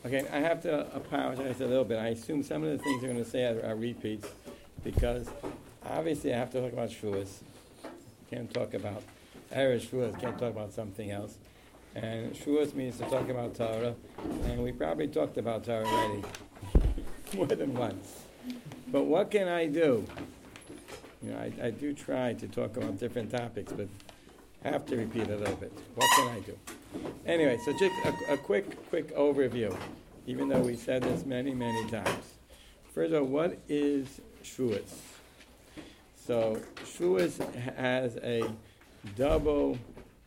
Okay, I have to apologize a little bit. I assume some of the things I'm going to say are repeats because obviously I have to talk about Shavuos. Can't talk about Erev Shavuos, can't talk about something else. And Shavuos means to talk about Torah, and we probably talked about Torah already more than once. But what can I do? You know, I do try to talk about different topics, but have to repeat a little bit. What can I do? Anyway, so just a quick overview, even though we said this many, many times. First of all, what is Shavuos? So Shavuos has a double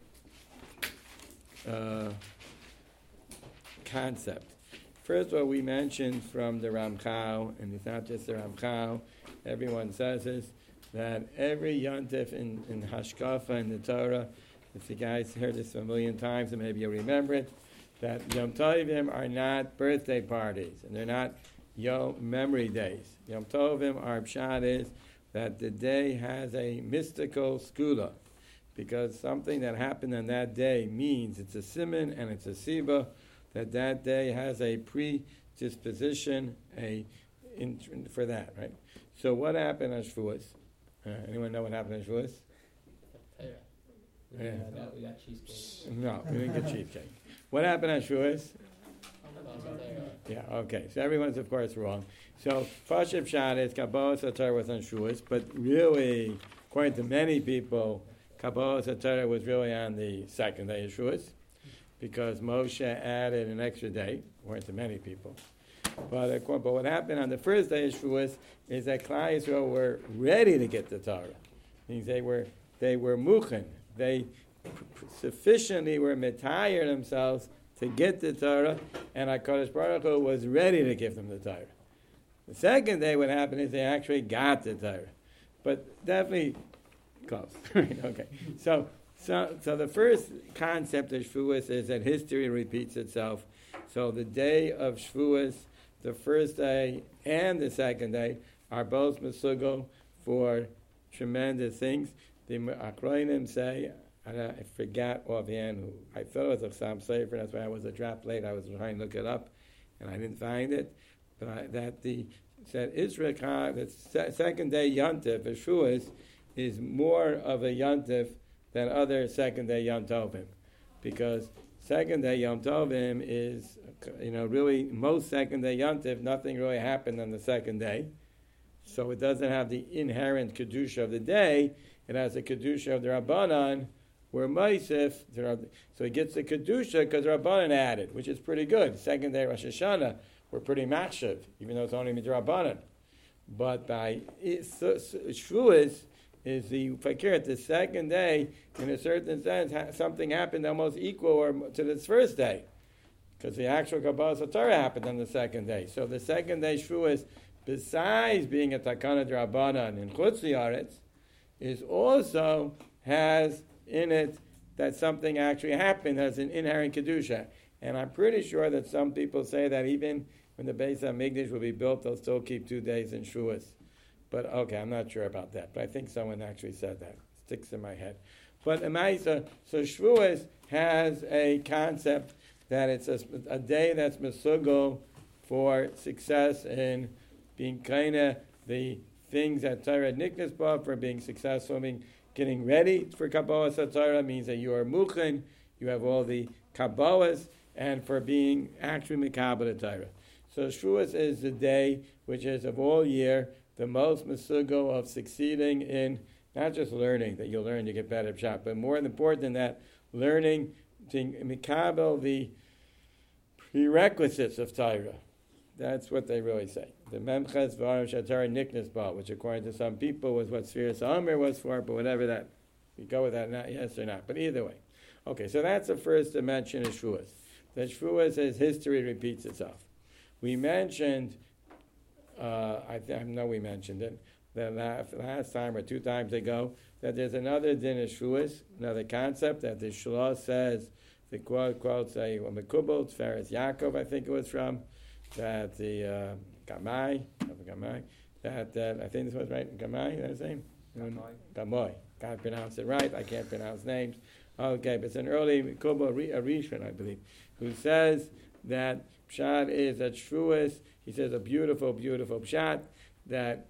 concept. First of all, we mentioned from the Ramchal, and it's not just the Ramchal, everyone says this, that every Yontif in Hashkafa and the Torah, if you guys heard this a million times and maybe you'll remember it, that Yom Tovim are not birthday parties and they're not Yom memory days. Yom Tovim, our pshat is that the day has a mystical skula, because something that happened on that day means it's a siman and it's a siba, that day has a predisposition for that, right? So what happened on Shavuos? Anyone know what happened on Shavuos? We got cheesecake. No, we didn't get cheesecake. What happened on Shavuos? Yeah, okay. So everyone's, of course, wrong. So Pashup Pshat is Kabbalah Satar was on Shavuos, but really, according to many people, Kabbalah Satar was really on the second day of Shavuos, because Moshe added an extra day, according to many people. But what happened on the first day of Shavuos is that Klal Yisrael were ready to get the Torah. Means they were muchen. They sufficiently were metayir themselves to get the Torah, and HaKadosh Baruch Hu was ready to give them the Torah. The second day, what happened is they actually got the Torah, but definitely close. Okay, so the first concept of Shavuos is that history repeats itself. So the day of Shavuos, the first day and the second day, are both mesugal for tremendous things. The Akronim say, I forgot offhand who, I thought it was a Chassam Sofer, that's why I was a drop late, I was trying to look it up, and I didn't find it, but said Israel, the second day Yontif, Shavuos, is more of a Yontif than other second day Yom Tovim, because second day Yom Tovim is, really most second day Yom Tov, nothing really happened on the second day. So it doesn't have the inherent Kedusha of the day. It has the Kedusha of the Rabbanan, where Maisif, so it gets the Kedusha because the Rabbanan added, which is pretty good. Second day Rosh Hashanah, we're pretty makshav, even though it's only Midrabanan. But by Shavuos is the fakir, the second day, in a certain sense, something happened almost equal to this first day, because the actual Kabbalah Torah happened on the second day. So the second day Shavuos, besides being a Takana D'Rabbanan in Chutz La'aretz, is also has in it that something actually happened as an inherent Kedusha. And I'm pretty sure that some people say that even when the Beis HaMikdash will be built, they'll still keep 2 days in Shavuos. But okay, I'm not sure about that. But I think someone actually said that. It sticks in my head. But so Shavuos has a concept that it's a day that's mesugal for success in being kind of the things that Torah niknas ba, for being successful, getting ready for Kabbalah Torah means that you are muchen, you have all the Kabbalahs, and for being actually Mekabel Torah. So Shavuos is the day which is of all year the most mesugal of succeeding in not just learning, that you'll learn, you get better shot, but more important than that, learning to Mekabel the prerequisites of Torah. That's what they really say. The Memches V'arim Shatar Niknas Ba, which according to some people was what Sfiras Omer was for, but whatever that, we go with that, not yes or not. But either way. Okay, so that's the first dimension of Shavuos. That Shavuos says history repeats itself. We mentioned, I know we mentioned it, that last time or 2 times ago, that there's another din of Shavuos, another concept that the Shloh says, the quotes say, Mekubal, Tferes Yaakov, I think it was from, that the Gamai, that I think this was right, Gamai, that's his name? Gamoy. Can't pronounce it right, I can't pronounce names. Okay, but it's an early Mekubal, a Rishon, I believe, who says that Pshat is that Shavuos, he says a beautiful, beautiful pshat, that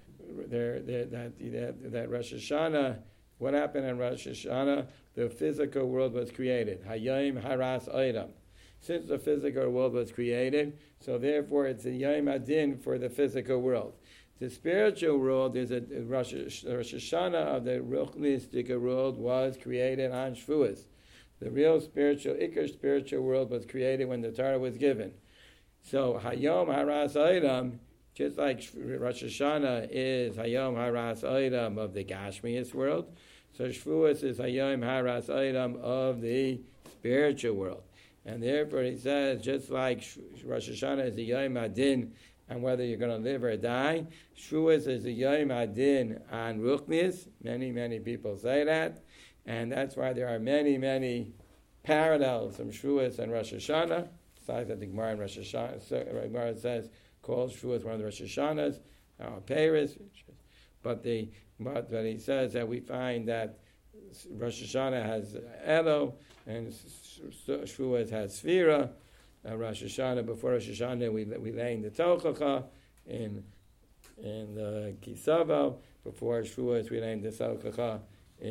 Rosh Hashanah, what happened in Rosh Hashanah? The physical world was created. Hayom Haras Oidam. Since the physical world was created, so therefore it's a Yom Adin for the physical world. The spiritual world is a Rosh Hashanah of the Ruchnistic world was created on Shavuos. The real spiritual, Ikar spiritual world was created when the Torah was given. So Hayom Haras Oidam, just like Rosh Hashanah is Hayom Haras Oidam of the Gashmias world, so Shavuos is Hayom Haras Oidam of the spiritual world. And therefore he says, just like Rosh Hashanah is a Yom Adin on whether you're going to live or die, Shavuos is a Yom Adin on Ruchnius. Many, many people say that. And that's why there are many, many parallels from Shavuos and Rosh Hashanah. Besides that the Gemara in Rosh Hashanah, Gemara says, calls Shavuos one of the Rosh Hashanahs, Paris. But he says that we find that Rosh Hashanah has Elo, and Shavuos has Sfira. Rosh Hashanah, before Rosh Hashanah, we lay in the Tochacha in the Kisavo. Before Shavuos, we lay in the Tochacha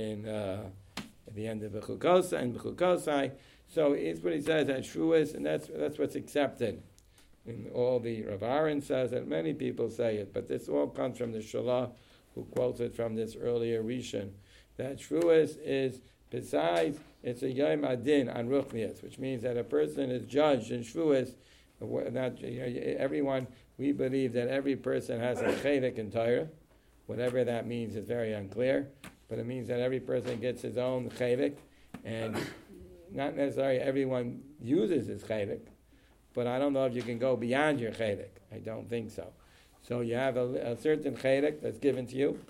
at the end of Bechukosai and Bechukosai. So it's what he says that Shavuos, and that's what's accepted. And all the Rav Aaron says it, many people say it, but this all comes from the Shalah, who quotes it from this earlier Rishon, that Shavuos is, besides, it's a Yom Adin on Ruchnias, which means that a person is judged in Shavuos. Everyone, we believe that every person has a chedek in Torah. Whatever that means is very unclear, but it means that every person gets his own chedek, and not necessarily everyone uses his chedek, but I don't know if you can go beyond your chedek. I don't think so. So you have a certain chedek that's given to you,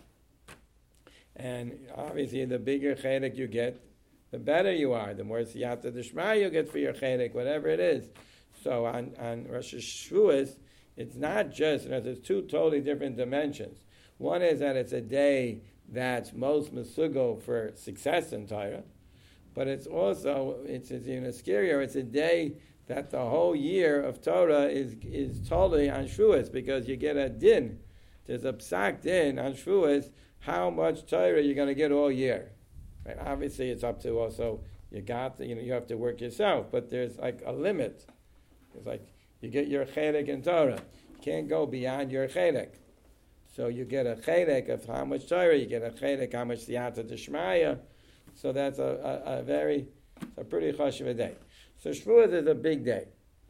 and obviously the bigger chedek you get, the better you are. The more siyata d'shma you get for your chedek, whatever it is. So on Rosh Hashanah, it's not just, there's two totally different dimensions. One is that it's a day that's most mesugo for success in Torah, but it's also, it's even scarier, it's a day that the whole year of Torah is totally on Shavuos, because you get a din. There's a psak din on Shavuos, how much Torah you're going to get all year. Right? Obviously, it's up to also, you have to work yourself, but there's like a limit. It's like, you get your chedek in Torah. You can't go beyond your chedek. So you get a chedek of how much Torah, you get a chedek how much siyata d'shmaya. So that's a pretty chashuv day. So Shavuos is a big day.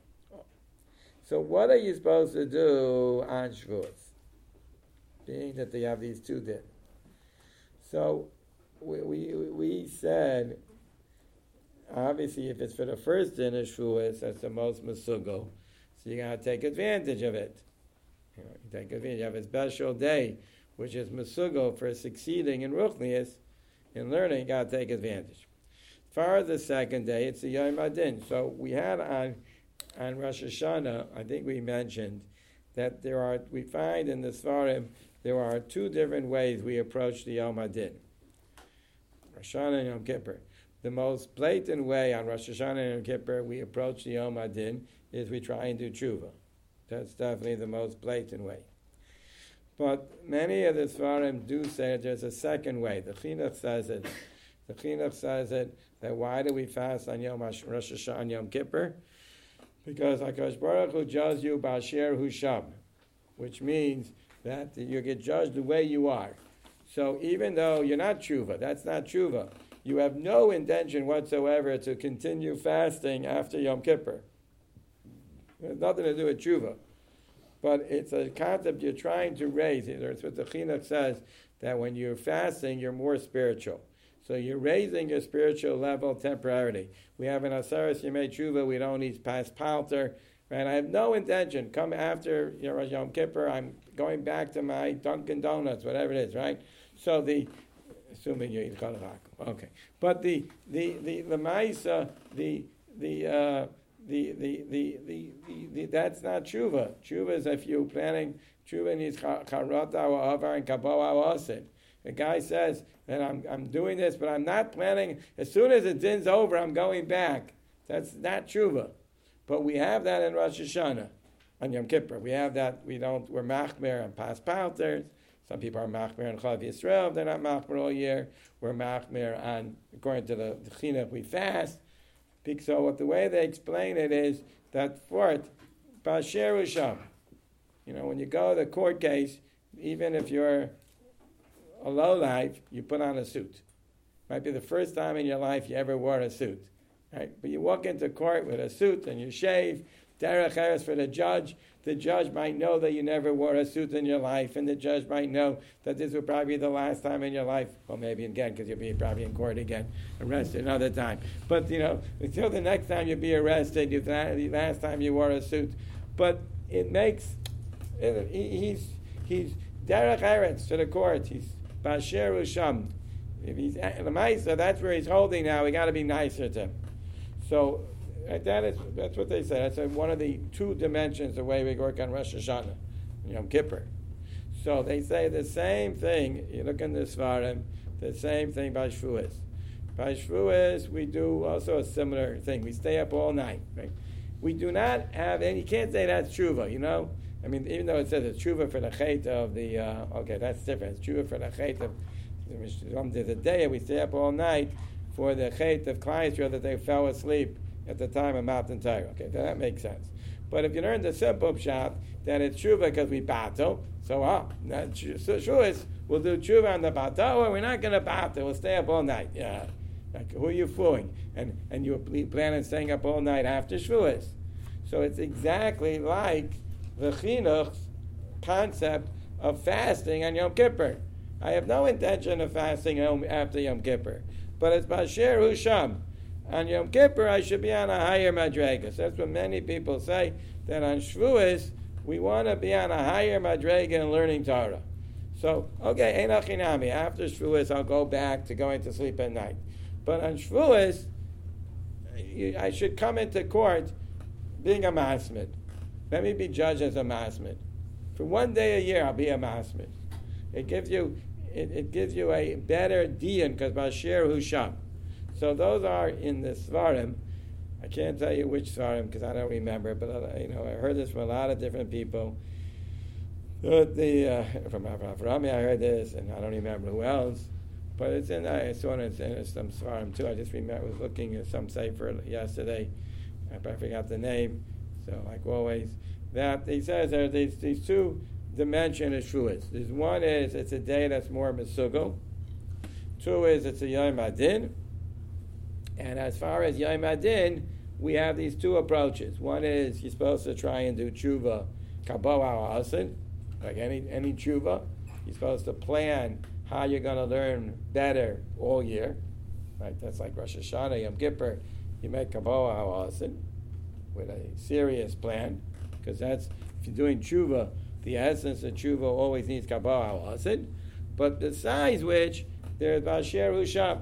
So what are you supposed to do on Shavuos? Being that they have these two days. So we said, obviously if it's for the first din of Shavuos, that's the most mesugo. So you got to take advantage of it. You take advantage. You have a special day, which is mesugo for succeeding in Ruchnius, in learning, you got to take advantage. As far as the second day, it's the Yom Adin. So we had on Rosh Hashanah, I think we mentioned that we find in the Svarim, there are two different ways we approach the Yom Adin. Rosh Hashanah and Yom Kippur. The most blatant way on Rosh Hashanah and Yom Kippur we approach the Yom Adin is we try and do tshuva. That's definitely the most blatant way. But many of the Svarim do say that there's a second way. The Chinuch says it. The Chinuch says it, that why do we fast on Rosh Hashanah and Yom Kippur? Because HaKadosh Baruch Hu judges you b'asher hu sham, which means that you get judged the way you are. So even though you're not tshuva, that's not tshuva, you have no intention whatsoever to continue fasting after Yom Kippur. It has nothing to do with tshuva. But it's a concept you're trying to raise. It's what the Chinuch says, that when you're fasting, you're more spiritual. So you're raising your spiritual level temporarily. We have an Aseres Yemei Tshuva, we don't eat past palter. Right? I have no intention, come after Yom Kippur, I'm going back to my Dunkin' Donuts, whatever it is, right? So assuming you eat Chalarak. Okay. But the Maisa, that's not tshuva. Tshuva is if you're planning, tshuva needs charata or avar and kaboa or asid. The guy says that I'm doing this, but I'm not planning, as soon as the din's over, I'm going back. That's not tshuva. But we have that in Rosh Hashanah, on Yom Kippur. We have that, we're machmer on Pas Palters. Some people are machmer on Chalav Yisrael, they're not machmer all year. We're machmer on, according to the chinuch, we fast. So what the way they explain it is that for it, Basher Usham, when you go to the court case, even if you're a lowlife, you put on a suit. Might be the first time in your life you ever wore a suit, right? But you walk into court with a suit and you shave, derech eretz for the judge. The judge might know that you never wore a suit in your life, and the judge might know that this will probably be the last time in your life. Well, maybe again, because you'll be probably in court again, arrested another time. But, until the next time you'll be arrested, the last time you wore a suit. But it makes, he's derech eretz to the court. He's basher usham. If he's Lamaisa, that's where he's holding now. We got to be nicer to him. So that's what they say. That's one of the two dimensions the way we work on Rosh Hashanah, Yom Kippur. So they say the same thing. You look in the Svarim, the same thing by Shavuos. By Shavuos, we do also a similar thing. We stay up all night. Right? We do not have any. You can't say that's tshuva. Even though it says it's tshuva for the chait of the. Okay, that's different. It's tshuva for the chait of. There's a day we stay up all night for the chait of Klal Yisrael that they fell asleep at the time of Matan Torah. Okay, that makes sense. But if you learn the simple pshat, then it's tshuva because we battle. So Shavuos, we'll do tshuva on the battle, or we're not going to battle. We'll stay up all night. Yeah, like, who are you fooling? And you plan on staying up all night after Shavuos. So it's exactly like the chinuch's concept of fasting on Yom Kippur. I have no intention of fasting after Yom Kippur, but it's Basher Husham. On Yom Kippur, I should be on a higher madrega. So that's what many people say, that on Shavuos, we want to be on a higher madrega and learning Torah. So, okay, ein achinami. After Shavuos, I'll go back to going to sleep at night. But on Shavuos, I should come into court being a masmid. Let me be judged as a masmid. For one day a year, I'll be a masmid. It gives you a better diyan because Basher Husham. So those are in the Svarim. I can't tell you which Svarim because I don't remember, but I heard this from a lot of different people. From Avrami I heard this, and I don't remember who else. But it's I saw it in some Svarim too. I just remember I was looking at some sefer yesterday. I forgot the name. So like always, that he says there are these two dimension of Shavuos. There's one is it's a day that's more Mesugel. Two is it's a Yom Adin. And as far as Yom Adin, we have these two approaches. One is you're supposed to try and do tshuva kabo ha'asid, like any tshuva. You're supposed to plan how you're going to learn better all year. Right? That's like Rosh Hashanah, Yom Kippur. You make kabo ha'asid with a serious plan, because that's if you're doing tshuva. The essence of tshuva always needs kabbalah ha'asid, but besides which, there's Basher Husham.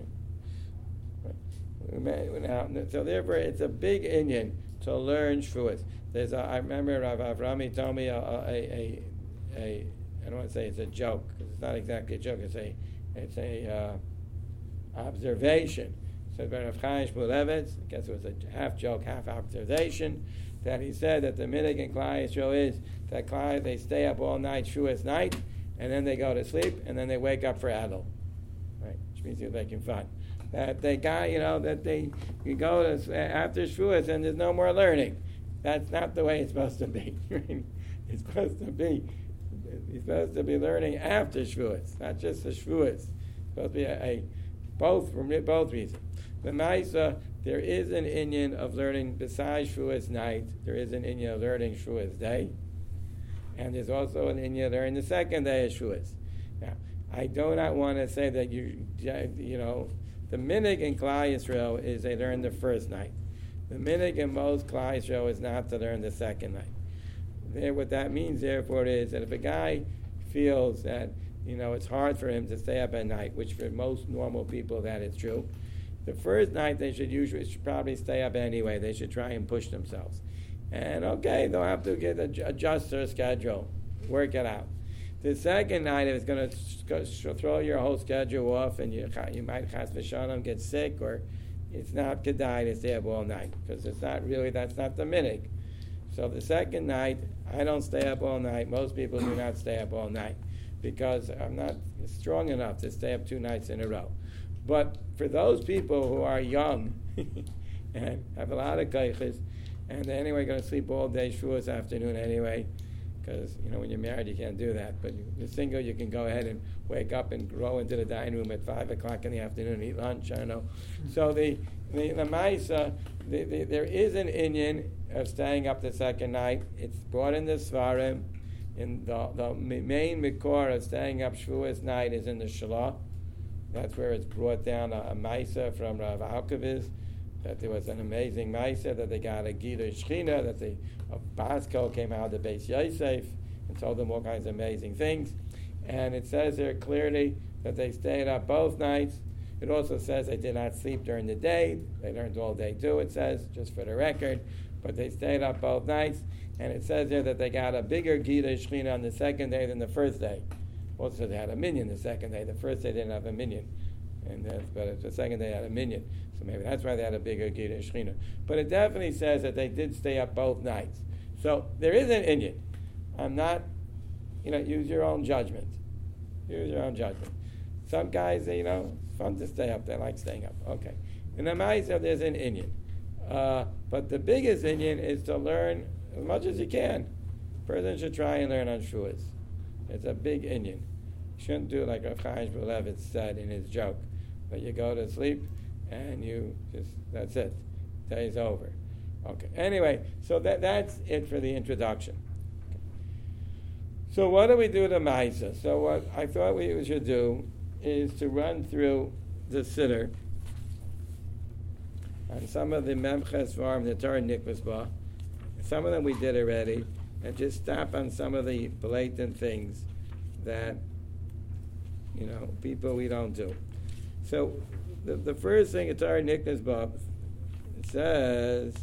So therefore, it's a big inyan to learn Shavuos. I remember Rav Avrami told me I don't want to say it's a joke, because it's not exactly a joke, it's a observation. So Rav Chaim Shmulevitz, I guess it was a half joke, half observation, that he said that the minhag in Klal Yisrael is that they stay up all night, Shavuos night, and then they go to sleep, and then they wake up for Adel, right? Which means you're making fun. That they got, you go to, after Shavuos and there's no more learning. That's not the way it's supposed to be. It's supposed to be, you're supposed to be learning after Shavuos, not just the Shavuos. It's supposed to be both reasons. The Maisa, there is an inyan of learning besides Shavuos night. There is an inyan of learning Shavuos day, and there's also an inyan of learning the second day of Shavuos. Now, I do not want to say that the minhag in Klal Yisrael is they learn the first night. The minhag in most Klal Yisrael is not to learn the second night. What that means, therefore, is that if a guy feels that it's hard for him to stay up at night, which for most normal people that is true, the first night they should probably stay up anyway. They should try and push themselves. And okay, they'll have to adjust their schedule, work it out. The second night, if it's going to throw your whole schedule off, and you might chas v'shalom get sick, or it's not kedai to stay up all night because it's not really, that's not the minhag. So the second night, I don't stay up all night. Most people do not stay up all night because I'm not strong enough to stay up 2 nights in a row. But for those people who are young and have a lot of kaiches, and they're anyway going to sleep all day, Shavuos afternoon anyway, because when you're married you can't do that. But you're single, you can go ahead and wake up and go into the dining room at 5 o'clock in the afternoon and eat lunch. I don't know. So the Maisa, there is an inyan of staying up the second night. It's brought in the Svarim. In the main mikor of staying up Shavuos night is in the Shalah. That's where it's brought down a Maisa from Rav Alkaviz, that there was an amazing Maisa, that they got a Gila Shechina, that the Basko came out of the Beis Yosef and told them all kinds of amazing things. And it says there clearly that they stayed up both nights. It also says they did not sleep during the day. They learned all day too, it says, just for the record. But they stayed up both nights. And it says there that they got a bigger Gila Shechina on the second day than the first day. Also, they had a minyan the second day. The first day they didn't have a minyan. But the second day they had a minyan. So maybe that's why they had a bigger Gila Shechina. But it definitely says that they did stay up both nights. So there is an inyan. I'm not, use your own judgment. Use your own judgment. Some guys, it's fun to stay up. They like staying up. Okay. In the Ma'aseh, there's an inyan. But the biggest inyan is to learn as much as you can. A person should try and learn on Shavuos. It's a big inyan. You shouldn't do like Rav Chaim Shmulevitz said in his joke, that you go to sleep and you just, that's it. Day's over. Okay. Anyway, so that's it for the introduction. Okay. So what do we do to Maisa? So what I thought we should do is to run through the Siddur on some of the Memches Farm, the Torah Nikvas Ba. Some of them we did already, and just stop on some of the blatant things that, people we don't do. So the first thing in Torah Nikvas Ba, it says,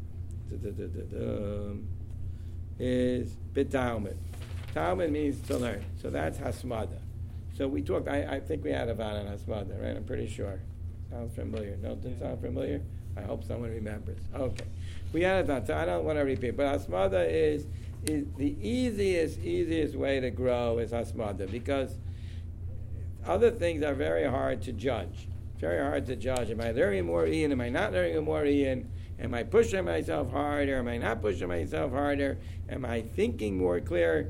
is B'Talmud. Talmud means to learn. So that's Hasmada. So we talked, I think we had about on Hasmada, right? I'm pretty sure. Sounds familiar. No, didn't sound familiar? I hope someone remembers. Okay. We had about, so I don't want to repeat, but Hasmada is the easiest way to grow is Hasmada, because other things are very hard to judge. Very hard to judge. Am I learning more Ian? Am I not learning more Ian? Am I pushing myself harder? Am I not pushing myself harder? Am I thinking more clear?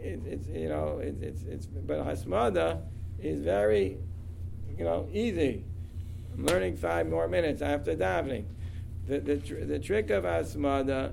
But Hasmada is very, easy. I'm learning 5 more minutes after davening. The trick of Hasmada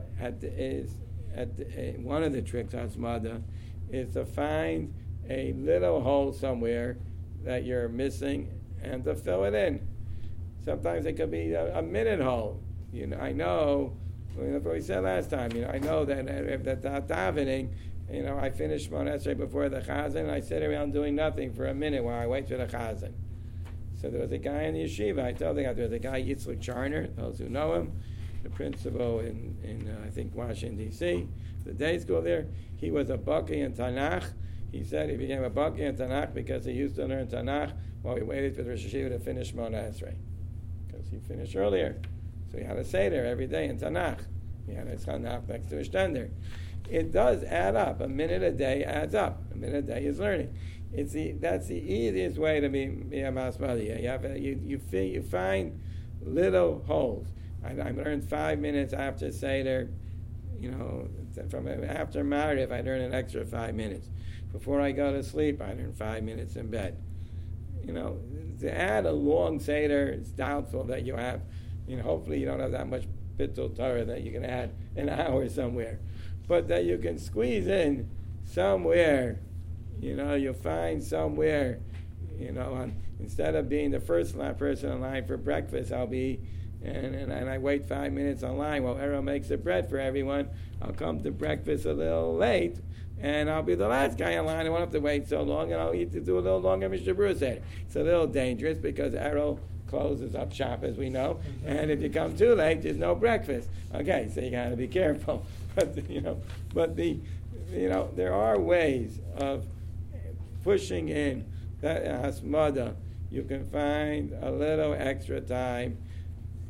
one of the tricks of Hasmada is to find a little hole somewhere that you're missing and to fill it in. Sometimes it could be a minute hole. I know, what we said last time, I know that davening, I finish Shemona Esrei before the Chazan, and I sit around doing nothing for a minute while I wait for the Chazan. So there was a guy in the yeshiva, I told you, there was a guy, Yitzchak Charner, those who know him, the principal in I think, Washington, D.C., the day school there. He was a Baki in Tanakh. He said he became a Baki in Tanakh because he used to learn Tanakh while he waited for the Rosh Hashiva to finish Shemona Esrei. Because he finished earlier. So he had to say there every day in Tanakh. He had his Tanakh next to his tender. It does add up. A minute a day adds up. A minute a day is learning. That's the easiest way to be a Masmadi. You find little holes. I learned 5 minutes after Seder. From after Mariv, I learn an extra 5 minutes. Before I go to sleep, I learn 5 minutes in bed. To add a long Seder, it's doubtful that you have. Hopefully you don't have that much Bittul Torah that you can add an hour somewhere. But that you can squeeze in somewhere, you'll find somewhere, instead of being the first person in line for breakfast, I'll be, and I wait 5 minutes online while Errol makes the bread for everyone. I'll come to breakfast a little late, and I'll be the last guy in line. I won't have to wait so long, and I'll eat to do a little longer Mr. Bruce said. It's a little dangerous because Errol closes up shop, as we know, and if you come too late, there's no breakfast. Okay, so you got to be careful. But there are ways of pushing in that hasmada. You can find a little extra time,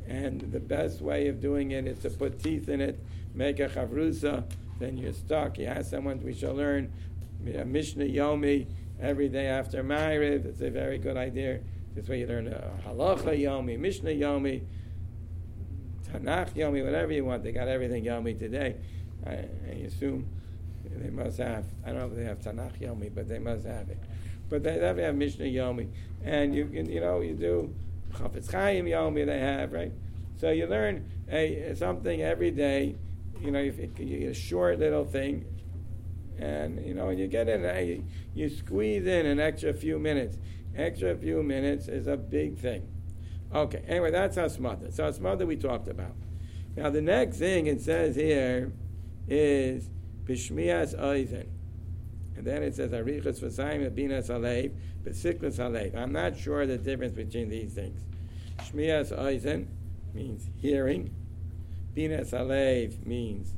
And the best way of doing it is to put teeth in it, make a chavrusa, then you're stuck. You ask someone, we shall learn Mishnah Yomi every day after Ma'ariv. It's a very good idea. This way you learn Halacha Yomi, Mishnah Yomi, Tanakh Yomi, whatever you want. They got everything Yomi today. I assume they must have. I don't know if they have Tanakh Yomi, but they must have it. But they definitely have Mishnah Yomi, and you can, you do Chafetz Chaim Yomi. They have, right. So you learn something every day. You get a short little thing, and you get in. You squeeze in an extra few minutes. Extra few minutes is a big thing. Okay. Anyway, that's Hasmada. So Hasmada we talked about. Now the next thing it says here is Bishmias Oizen. And then it says Arichas V'Sayim Binas Halev, B'Siklas Halev. I'm not sure the difference between these things. Shmias Oizen means hearing. Binas Halev means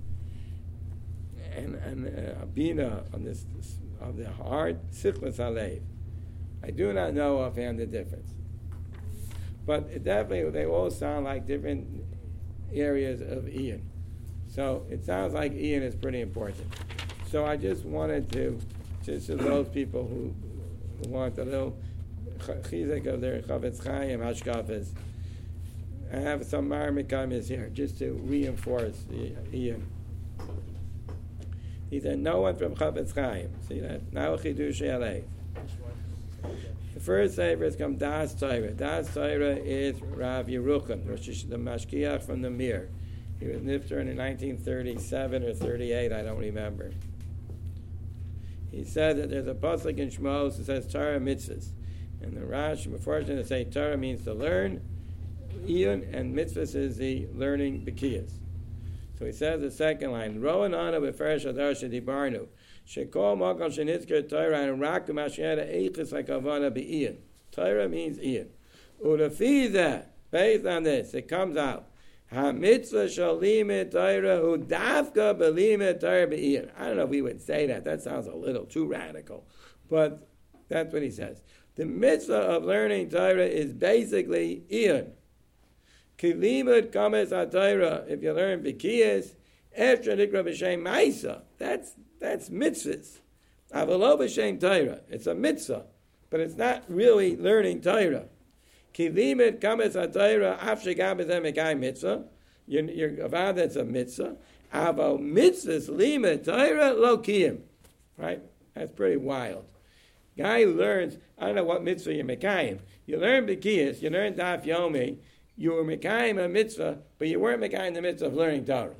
and Bina on this of the heart. Siklas Halev. I do not know offhand the difference, but definitely they all sound like different areas of Ian. So it sounds like Ian is pretty important. So I just wanted to those people who want a little chizek of their Chafetz Chaim hashkafas. I have some Marmikamis here just to reinforce the Ian. He said, no one from Chafetz Chaim. See that? Now Chidush Alei. The first sefer is called Das Torah. Das Torah is Rav Yerucham, the Mashkiach from the Mir. He was nifter in 1937 or 38, I don't remember. He said that there's a pasuk in Shmos that says Torah mitzvahs. And the Rashi, before to say Torah means to learn, Iyun, and mitzvahs is the learning B'kiyas. So he says the second line, Rowan Ana b'ferish adar shedibarnu, shekol makal shenitzker Torah and rakum ashiera eichus hakavana b'Iyun. Torah means Iyun. Ulafizah, based on this, it comes out, ha-mitzvah shalimit Torah hu dafka b'limit Torah b'Iyun. I don't know if we would say that. That sounds a little too radical. But that's what he says. The mitzvah of learning Torah is basically Iyun. Kilimud kames ha-Torah, if you learn B'kiyas, after nikra b'shem ma'isa, that's mitzvahs. Avalo b'shem Torah, it's a mitzvah, but it's not really learning Torah. Kilimud kames ha-Torah, af shegam b'zem ekay mitzvah, you're avad, that's a mitzvah. Avo mitzvahs limud Torah lo kiyim. Right? That's pretty wild. Guy learns, I don't know what mitzvah you're mekayim. You learn B'kiyas, you learn Daf Yomi, you were mekayim a mitzvah, but you weren't mekayim the mitzvah of learning Torah.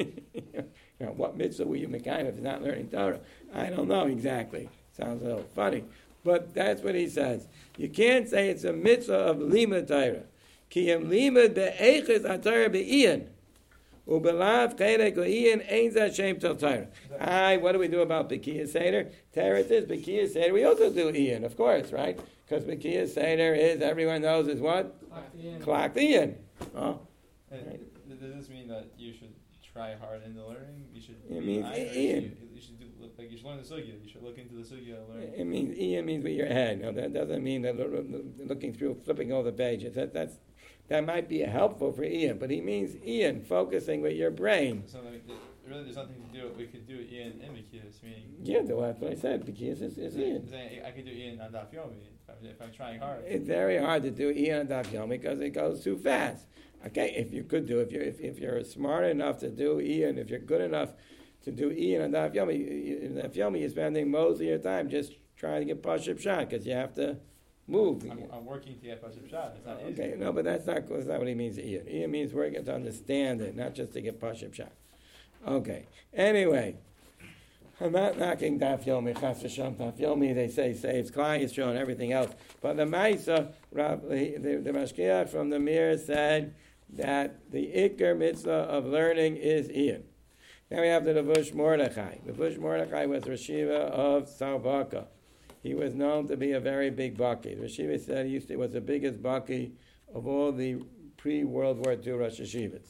What mitzvah were you mekayim if you're not learning Torah? I don't know exactly. Sounds a little funny. But that's what he says. You can't say it's a mitzvah of limud Torah. Ki yem limud be'eches ha-Torah be'iyan. Ubelav cherek u'iyan ein zeh shem tel Torah. What do we do about B'kiyas Seder? Teretz is B'kiyas Seder. We also do Iyan, of course, right? Because B'kiyas Seder is, everyone knows, is what? Klak Iyan. Oh. Right. Does this mean that you should try hard in the learning? You should. It means Iyan. You should do, you should learn the sugya. You should look into the sugya and learn. It means Iyan means with your head. No, that doesn't mean that looking through, flipping all the pages. That might be helpful for Ian, but he means Ian, focusing with your brain. So really, there's nothing to do. We could do Ian in B'kiyas, meaning. Yeah, that's what I said. B'kiyas is Ian. I could do Ian on Daf Yomi if I'm trying hard. It's very hard to do Ian on Daf Yomi because it goes too fast. Okay, if you could do, if you're smart enough to do Ian, if you're good enough to do Ian on Daf Yomi, you're spending most of your time just trying to get Pashup Shot because you have to move. I'm working to get Pashup Shot. It's not easy. Okay, no, but that's not what he means. Ian. Ian means working to understand it, not just to get Pashup Shot. Okay. Anyway, I'm not knocking Daf Yomi, Chas v'Shalom. Daf Yomi, they say, saves Klal Yisrael and everything else. But the Maisa, the Mashkiach from the Mir said that the Iker mitzvah of learning is Ian. Now we have the Levush Mordechai. Levush Mordechai was Rashiva of Salvaka. He was known to be a very big Baki. The Rashiva said he was the biggest Baki of all the pre-World War II Rosh Hashivas.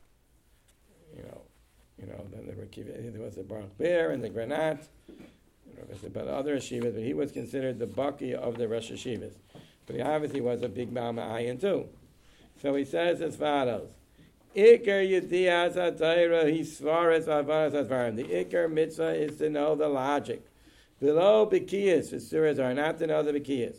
Then there was the Baruch Ber and the Granat, about other Hashivas, but he was considered the Baki of the Rosh Hashivas. But he obviously was a big Baal Ma'ayin too. So he says as follows. Iker Yediyas HaTorah Hisvaras Vavanas Advarim. The Iker mitzvah is to know the logic. Below Bikiyas, the surahs are not to know the Bikiyas.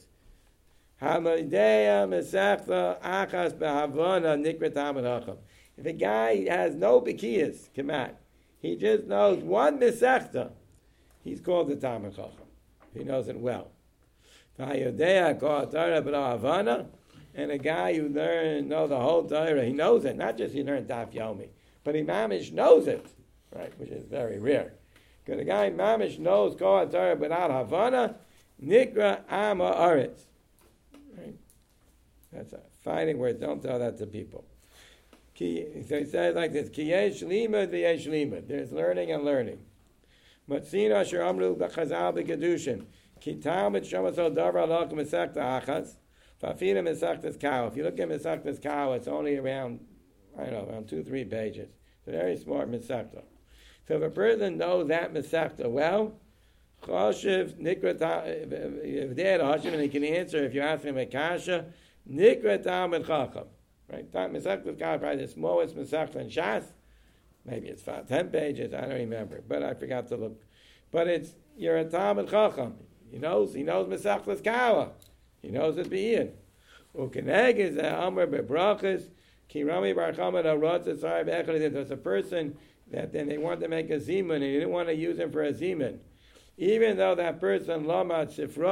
Hamadeya Mesachta Achas Behavana Nikra Talmud Chacham. If a guy has no Bikiyas, Kemat, he just knows one Mesachta, he's called the Talmud Chacham. He knows it well. V'hayodeya Kol Torah B'lo Havana. And a guy who know the whole Torah, he knows it. Not just he learned Daf Yomi, but he mamish knows it, right? Which is very rare. Because a guy mamish knows Kol Torah without Havana, Nikra Ama Aretz. Right? That's a fighting word. Don't tell that to people. So he says like this: Ki yesh limud v'yesh limud. There's learning and learning. Matzino asher amru b'chazal b'kedushin. Ki talmud shomasol davar alach mesakta achas. If you look at Mesachta's Cow, it's only around 2-3 pages. It's a very smart Mesachta. So if a person knows that Mesachta well, Choshev Nikra if they had a Hashem and he can answer if you ask him a Kasha, Nikra Talmud Chacham. Right? Mesachta's Cow is probably the smallest Mesachta in Shas. Maybe it's 10 pages, I don't remember, but I forgot to look. But you're a Talmud Chacham. He knows Mesachta's Cow. He knows it bein. Ukeneg is a Amr bebrachas. Kirami bar Chamad arot tzar be'echad. There's a person that then they want to make a zimun and he didn't want to use him for a zimun, even though that person lamad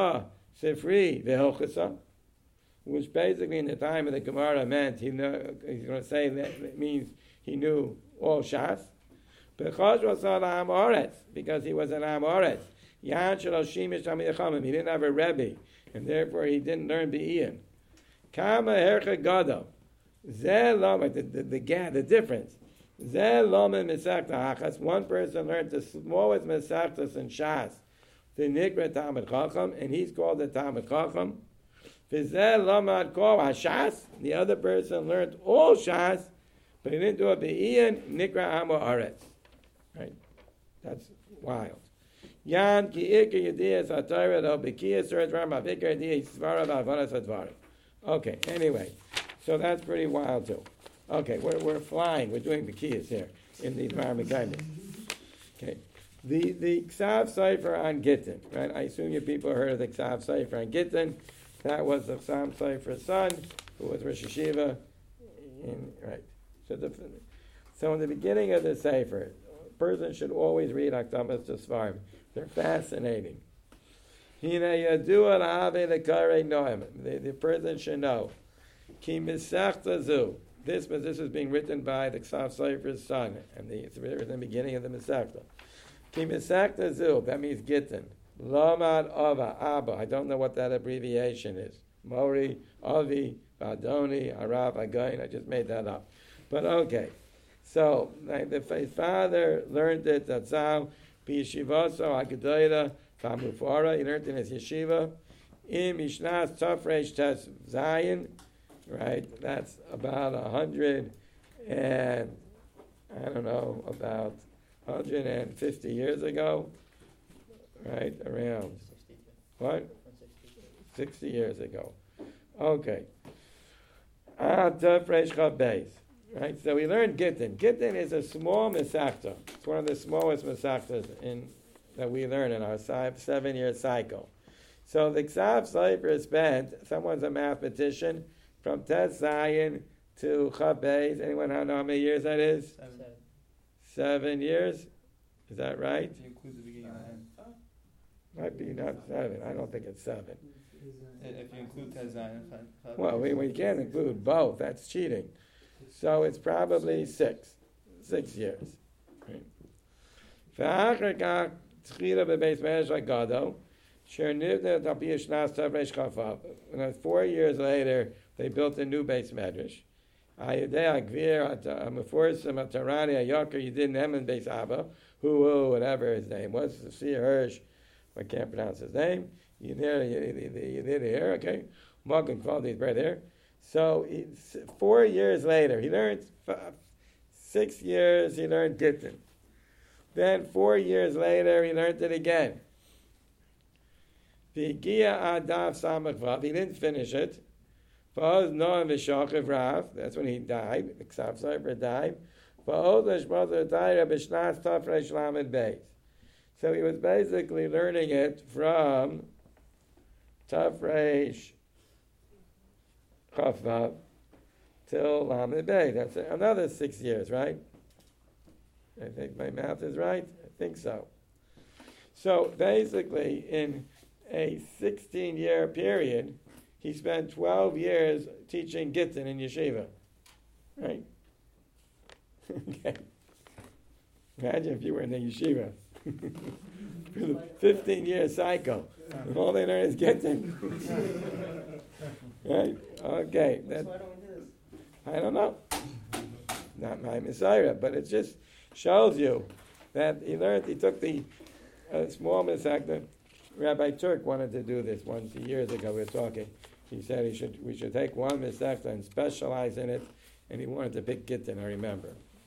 sifri ve'hochasa, which basically in the time of the Gemara meant he's going to say that it means he knew all Shas. Because he was an Amoretz. Yan shelo shimish tamid chachamim. He didn't have a rebbe, and therefore he didn't learn Be'iyim. Kama hercha gado. Zeh lama, the difference. Zeh lama mesachta hachas. One person learned the smallest mesachtas in Shas, the Nikra Talmud Chacham, and he's called the Talmud Chacham. V'zeh lama kol hashas. The other person learned all Shas, but he didn't do a Be'iyim, Nikra Amo Aretz. Right? That's wild. Yan ki ikar yediyas haTorah lo b'kiyas dvarim avikar yediyas svara v'avanas hadvarim. Okay. Anyway, so that's pretty wild too. Okay, we're flying. We're doing b'kiyas here in the Dvarim Mekayim. Okay, the Ksav Sefer on Gittin. Right. I assume you people heard of the Ksav Sefer on Gittin. That was the Ksav Sefer's son, who was Rosh Hashiva. Right. So in the beginning of the Sefer, a person should always read Hakdamas to Svarim. They're fascinating. The person should know. This is being written by the Ksav Sefer's son, and it's written in the beginning of the Mesachta. That means Gittin. Lamad Ava, Abba. I don't know what that abbreviation is. Mori, Avi, Adoni, Arav, Again. I just made that up. But okay. So, his father learned it, Tatzal, B'yeshivaso, Hagedayla, Famufara, he learned in his yeshiva. In Mishnas Tafresh Tes Zayin, right, that's about 150 years ago, right, around, what? 60 years ago. Okay. Tafresh Chabbeis. Right, so we learned Gittin. Gittin is a small Mesachta. It's one of the smallest Mesachtas that we learn in our 7-year cycle. So the Ksav Sefer spent, someone's a mathematician, from Tes Zayin to Chabbeis. Anyone know how many years that is? 7 years? Is that right? If you include the beginning of the end. Might be not 7. I don't think it's 7. If you include Tes Zayin. Well, we can't include both. That's cheating. So it's probably 6 years. Right. And 4 years later, they built a new base medrash. Who, whatever his name was, Seir Hirsch, I can't pronounce his name. You did here, okay? Morgan called his right there. So 4 years later, he learned 6 years, he learned Gittin. Then 4 years later, he learned it again. He didn't finish it. V'oz Noam v'shochav Rav. That's when he died. The Ksav Sofer died. V'oz Hashmata Torah b'shnas Tafresh Lamed Beis. So he was basically learning it from Tafresh Chafvav till Lamed Beis. That's another 6 years, right? I think my math is right. I think so. So basically, in a 16-year period, he spent 12 years teaching Gittin in yeshiva. Right? Okay. Imagine if you were in the yeshiva. For the 15-year cycle. And all they learn is Gittin. Right? Okay. I don't know. Not my Messiah, but it just shows you that he took the small Masechta. Rabbi Turk wanted to do this once years ago. We were talking. He said we should take one Masechta and specialize in it, and he wanted to pick Gittin, I remember.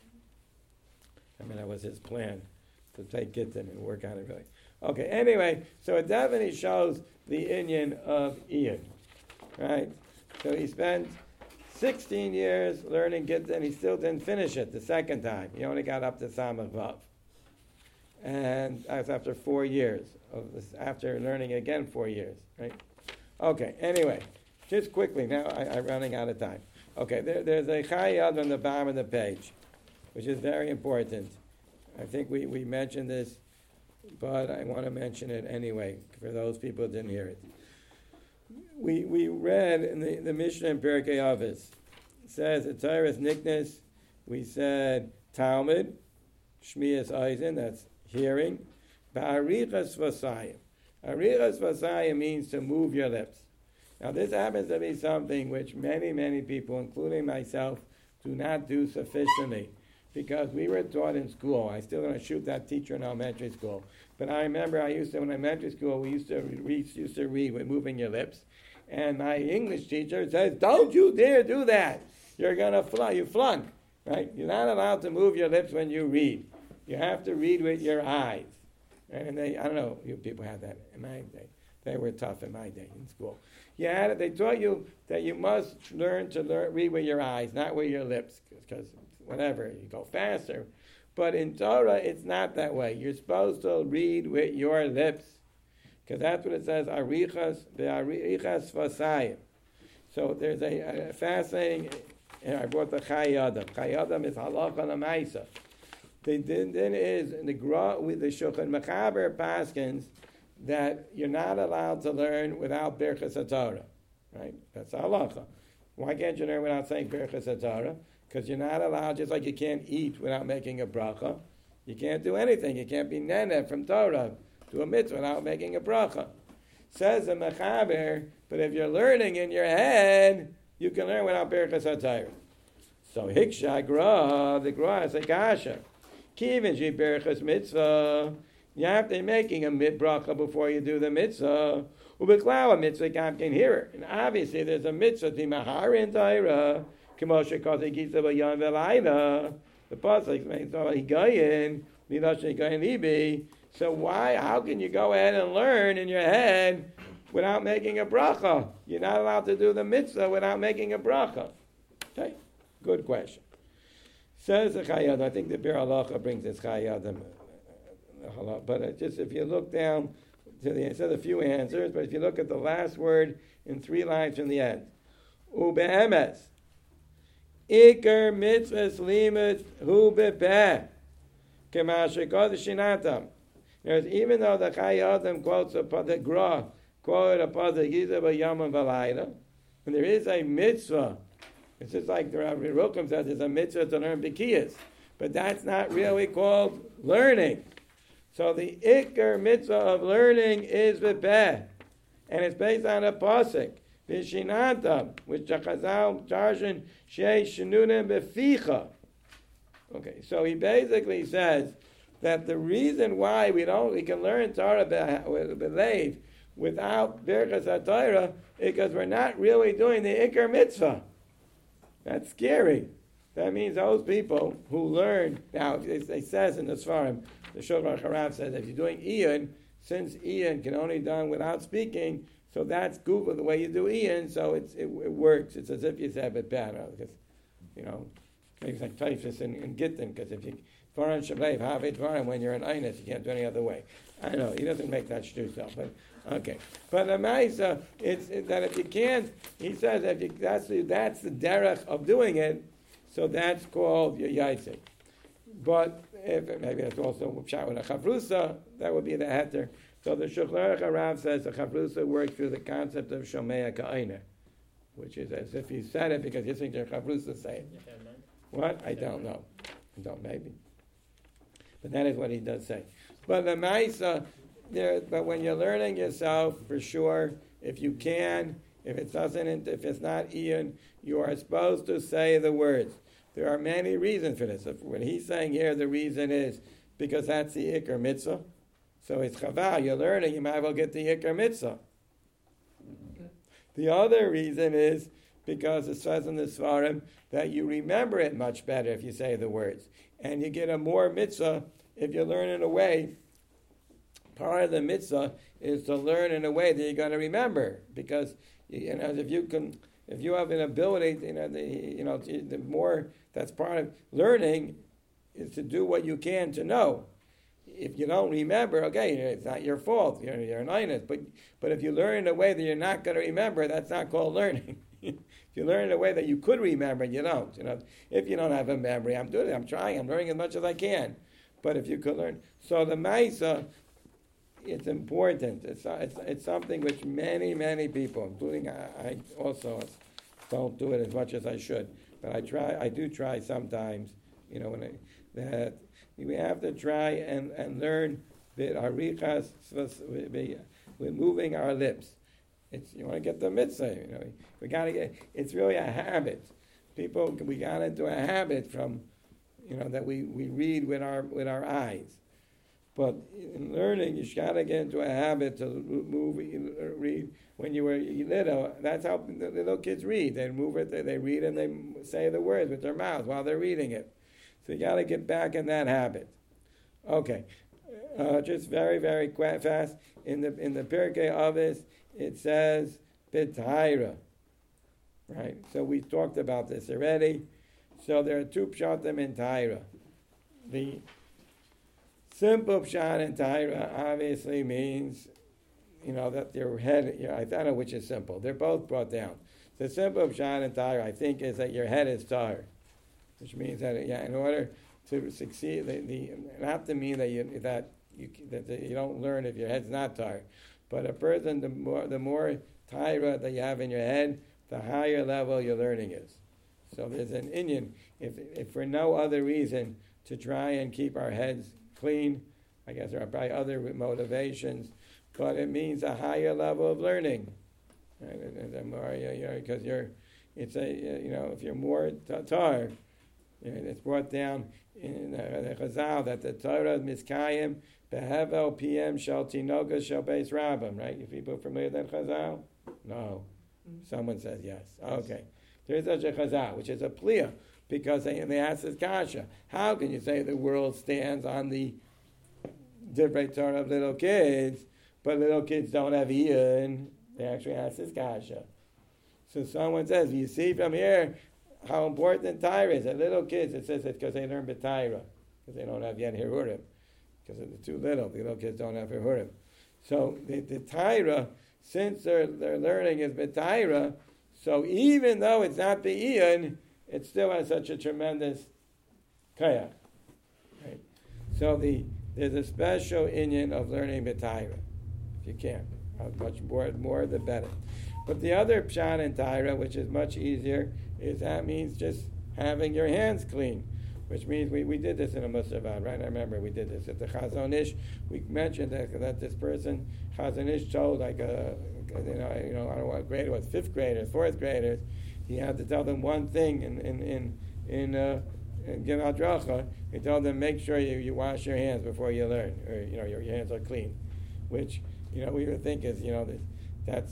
That was his plan, to take Gittin and work on it really. Okay, anyway, so it definitely shows the inyan of Ian, right? So he spent 16 years learning Gittin, he still didn't finish it the second time. He only got up to Samach Vav. And that was after 4 years, after learning again 4 years, right? Okay, anyway, just quickly, now I'm running out of time. Okay, there's a Chayad on the bottom of the page, which is very important. I think we mentioned this, but I want to mention it anyway, for those people who didn't hear it. We read in the Mishnah in Pirkei Avos, it says, Atzaris Niknas, we said Talmud, Shmias Eisen, that's hearing, Ba'arichas Vasayim. Arichas Vasayim means to move your lips. Now this happens to be something which many, many people, including myself, do not do sufficiently. Because we were taught in school, I still going to shoot that teacher in elementary school, but I remember in elementary school, we used to read with moving your lips, and my English teacher says, don't you dare do that. You're going to flunk, right? You're not allowed to move your lips when you read. You have to read with your eyes. And I don't know, you people had that in my day. They were tough in my day in school. They taught you that you must learn to read with your eyes, not with your lips, because whatever, you go faster. But in Torah, it's not that way. You're supposed to read with your lips, because that's what it says, arichas vasayim. So there's a fascinating, I brought the Chai Adam. Chai Adam is halacha l'maisa. Then is the Gra with the Shulchan Mechaber Paskins that you're not allowed to learn without Birchas HaTorah, right? That's halacha. Why can't you learn without saying Birchas HaTorah? Because you're not allowed, just like you can't eat without making a bracha. You can't do anything. You can't be nene from Torah to a mitzvah without making a bracha. Says the Mechaber, but if you're learning in your head, you can learn without Birchas HaTorah. So Hiksha Gra, the Gra is a kasha. Kivin she Birchas mitzvah. You have to be making a bracha before you do the mitzvah. Ubeklawa mitzvah can hear it. And obviously there's a mitzvah to mahar in Torah. K'moshe kote gitza b'yom v'layla. The pasuk makes higayin milashe higayin libi. So how can you go ahead and learn in your head without making a bracha? You're not allowed to do the mitzvah without making a bracha. Okay, good question. Says the Chayad, I think the Bir Halacha brings this Chayad, but just if you look down to the, it says a few answers, but if you look at the last word in 3 lines from the end, Ube'emes, Iker mitzvahs limud hu bepeh, Kemashe kodesh shinatam. Even though the Chayad quotes the Gra, quoted a pasuk Giza b'yom v'layla, and there is a mitzvah. It's just like the Rabbi Rucham says, there's a mitzvah to learn B'kiyas. But that's not really called learning. So the Iker mitzvah of learning is V'peh. And it's based on a pasuk. V'shinantam, which Chazal Tarshan Shei Shenunim B'ficha. Okay, so he basically says that the reason why we can learn Torah B'leiv without Birchas HaTorah is because we're not really doing the Iker mitzvah. That's scary. That means those people who learn, now it says in the Sfarim, the Shulchan Aruch Harav says if you're doing Iyun, since Iyun can only be done without speaking, So that's Google, the way you do Ian, so it works. It's as if you said it better, because, maybe it's like Taifus and Gittin, because if you, Foreign Shabbat, Havit Varim, when you're in Einus, you can't do any other way. I know, he doesn't make that shtusa, but, okay. But the Maisa, it's that if you can't, he says, that's the derech of doing it, so that's called your Yaitzik. But if maybe that's also shot with a chavrusa, that would be the heter. So the Shulchan Aruch Rav says the chavrusa works through the concept of shomea ka'ina, which is as if he said it because you think the chavrusa say it. What? I don't know. Maybe. But that is what he does say. But the Maisa, but when you're learning yourself, for sure, if you can, if it's not Ian, you are supposed to say the words. There are many reasons for this. What he's saying here, the reason is because that's the Iker Mitzvah. So it's Chaval, you're learning, you might as well get the Iker Mitzvah. The other reason is because it says in the Svarim that you remember it much better if you say the words. And you get a more mitzvah if you learn in a way. Part of the mitzvah is to learn in a way that you're going to remember. Because, if you have an ability, the more that's part of learning is to do what you can to know. If you don't remember, okay, it's not your fault. You're an einus. But if you learn in a way that you're not going to remember, that's not called learning. If you learn in a way that you could remember, you don't. If you don't have a memory, I'm doing it. I'm trying. I'm learning as much as I can. But if you could learn, so the Maisa, it's important. It's something which many people, including I also don't do it as much as I should. But I do try sometimes. That we have to try and learn the arichas with moving our lips. You want to get the mitzvah. We got to get. It's really a habit. We got into a habit from, that we read with our eyes. But in learning, you got to get into a habit to read. When you were little, that's how the little kids read. They move it, they read, and they say the words with their mouths while they're reading it. So you got to get back in that habit. Okay, just very, very fast. In the Pirkei Avos, it says B'Tahira. Right? So we talked about this already. So there are two pshatim in Tahira. The simple pshat in Tahira obviously means, that your head, I don't know which is simple. They're both brought down. The simple pshat in Tahira, I think, is that your head is tahir, which means that, in order to succeed, not to mean that you don't learn if your head's not tahir, but a person, the more Tahira that you have in your head, the higher level your learning is. So there's an Inyan, if for no other reason, to try and keep our heads clean. I guess there are probably other motivations, but it means a higher level of learning. Right? And the more, because if you're more tar, it's brought down in the Chazal that the Torah miskayim behevel pm shel tinoga shel beis rabbim. Right? You people familiar with that Chazal? No. Someone says yes. Okay. There is such a Chazal, which is a pliya, because they ask this kasha. How can you say the world stands on the divrei Torah of little kids, but little kids don't have Ian? They actually ask this kasha. So someone says, you see from here how important Torah is. That little kids, it says it's because they learn b'Torah, because they don't have yet Hirurim, because they're too little. The little kids don't have Hirurim. So the Torah, since their learning is b'Torah, so even though it's not the Ian, it still has such a tremendous kayach. Right? So there's a special inyan of learning b'Torah, if you can. Much more the better. But the other pshat in Torah, which is much easier, is that means just having your hands clean, which means we did this in a Musavad, right? I remember we did this at the Chazon Ish. We mentioned that this person, Chazon Ish, told I don't know what grade it was, 5th graders, 4th graders. He had to tell them one thing in Gim Hadracha. He told them, make sure you wash your hands before you learn, or your hands are clean, which we would think is that's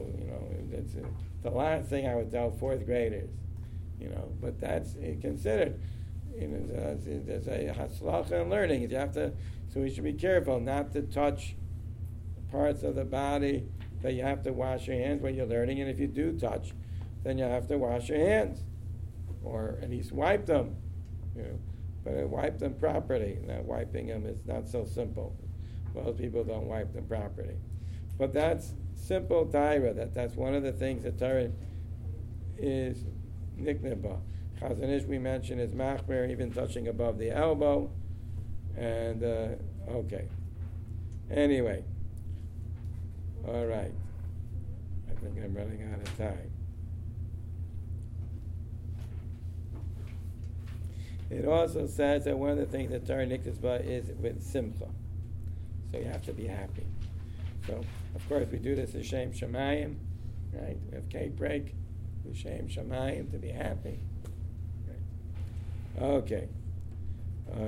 the last thing I would tell 4th graders, but that's considered. There's a haslacha in learning. So we should be careful not to touch parts of the body that you have to wash your hands when you're learning, and if you do touch, then you have to wash your hands, or at least wipe them. You know, but wipe them properly. Now, wiping them is not so simple. Most people don't wipe them properly. But that's simple Torah. That's one of the things that Torah is nikneba. Chazon Ish, we mentioned, is machmer, even touching above the elbow. And, okay. Anyway. All right. I think I'm running out of time. It also says that one of the things that Torah nikneba is with simcha. So you have to be happy. So, of course, we do this L'Shem Shamayim, right? We have cake break, L'Shem Shamayim, to be happy. Right. Okay.